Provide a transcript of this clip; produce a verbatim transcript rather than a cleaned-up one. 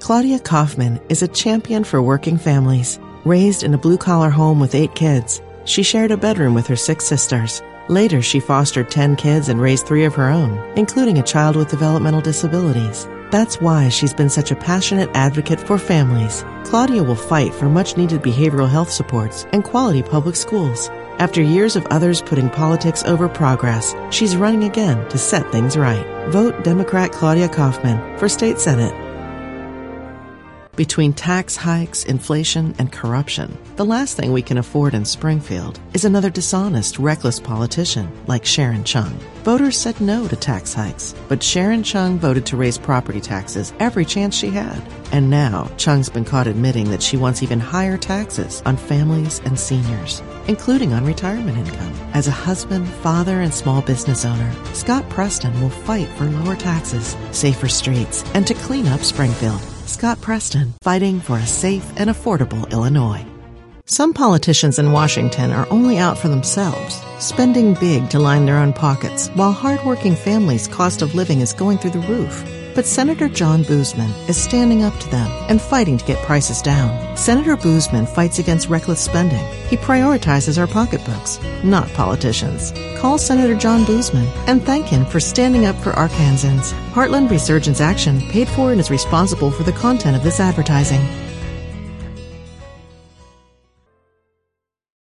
Claudia Kaufman is a champion for working families. Raised in a blue-collar home with eight kids, she shared a bedroom with her six sisters. Later, she fostered ten kids and raised three of her own, including a child with developmental disabilities. That's why she's been such a passionate advocate for families. Claudia will fight for much-needed behavioral health supports and quality public schools. After years of others putting politics over progress, she's running again to set things right. Vote Democrat Claudia Kaufman for State Senate. Between tax hikes, inflation, and corruption, the last thing we can afford in Springfield is another dishonest, reckless politician like Sharon Chung. Voters said no to tax hikes, but Sharon Chung voted to raise property taxes every chance she had. And now, Chung's been caught admitting that she wants even higher taxes on families and seniors, including on retirement income. As a husband, father, and small business owner, Scott Preston will fight for lower taxes, safer streets, and to clean up Springfield. Scott Preston, fighting for a safe and affordable Illinois. Some politicians in Washington are only out for themselves, spending big to line their own pockets, while hardworking families' cost of living is going through the roof. But Senator John Boozman is standing up to them and fighting to get prices down. Senator Boozman fights against reckless spending. He prioritizes our pocketbooks, not politicians. Call Senator John Boozman and thank him for standing up for Arkansans. Heartland Resurgence Action paid for and is responsible for the content of this advertising.